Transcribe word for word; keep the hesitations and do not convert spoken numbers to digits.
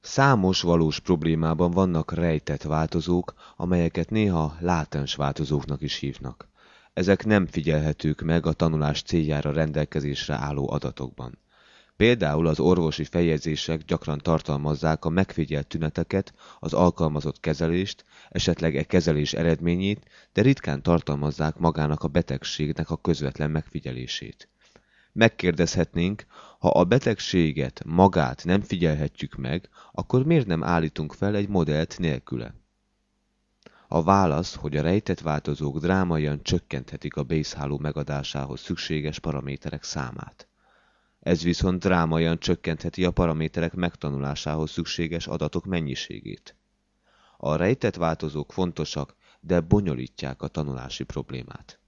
Számos valós problémában vannak rejtett változók, amelyeket néha látens változóknak is hívnak. Ezek nem figyelhetők meg a tanulás céljára rendelkezésre álló adatokban. Például az orvosi feljegyzések gyakran tartalmazzák a megfigyelt tüneteket, az alkalmazott kezelést, esetleg e kezelés eredményét, de ritkán tartalmazzák magának a betegségnek a közvetlen megfigyelését. Megkérdezhetnénk, ha a betegséget magát nem figyelhetjük meg, akkor miért nem állítunk fel egy modellt nélküle? A válasz, hogy a rejtett változók drámaian csökkenthetik a Bayes-háló megadásához szükséges paraméterek számát. Ez viszont drámaian csökkentheti a paraméterek megtanulásához szükséges adatok mennyiségét. A rejtett változók fontosak, de bonyolítják a tanulási problémát.